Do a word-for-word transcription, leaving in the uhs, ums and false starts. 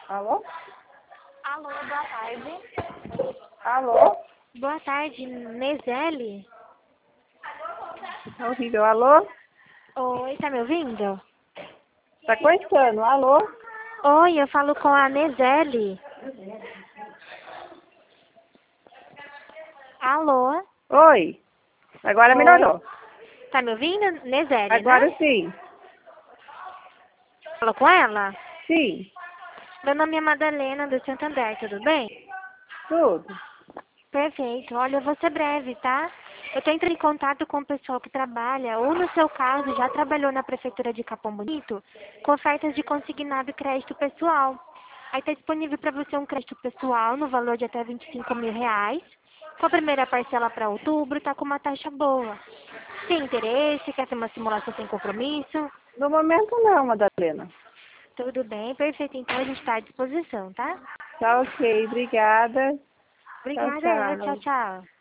Alô? Alô, boa tarde. Alô? Boa tarde, Nezele? É horrível. Alô? Oi, tá me ouvindo? Tá cortando. Alô? Oi, eu falo com a Nezele. Alô? Oi. Agora Oi. melhorou. Tá me ouvindo? Nezele, Agora né? sim. Falou com ela? Sim. Meu nome é Madalena, do Santander, tudo bem? Tudo. Perfeito. Olha, eu vou ser breve, tá? Eu tô entrando em contato com o pessoal que trabalha, ou no seu caso, já trabalhou na Prefeitura de Capão Bonito, com ofertas de consignado e crédito pessoal. Aí tá disponível para você um crédito pessoal no valor de até vinte e cinco mil reais. Com a primeira parcela para outubro, tá com uma taxa boa. Tem interesse? Quer ter uma simulação sem compromisso? No momento não, Madalena. Tudo bem, perfeito. Então a gente está à disposição, tá? Tá ok. Obrigada. Tchau, Obrigada, é. Tchau, tchau. tchau.